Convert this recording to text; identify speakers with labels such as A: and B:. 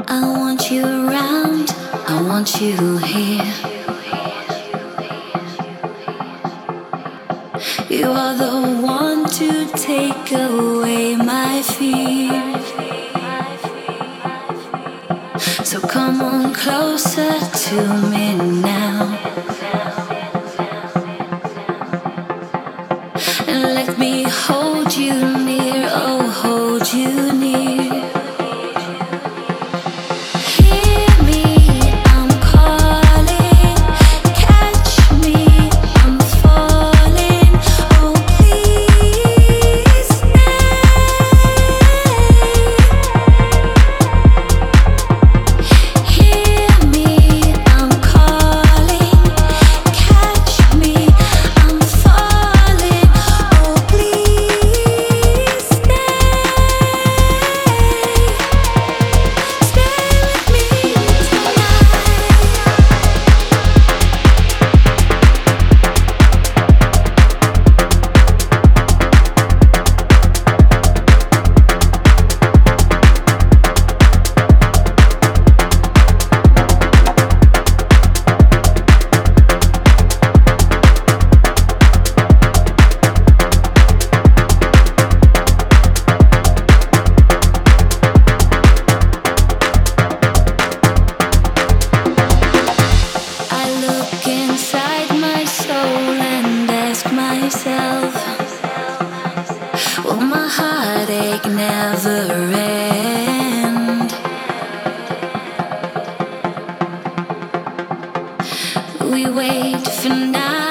A: I want you around, I want you here. You are the one to take away my fear. So come on closer to me now, and let me hold you near, oh hold you near. Will my heartache never end? We wait for now.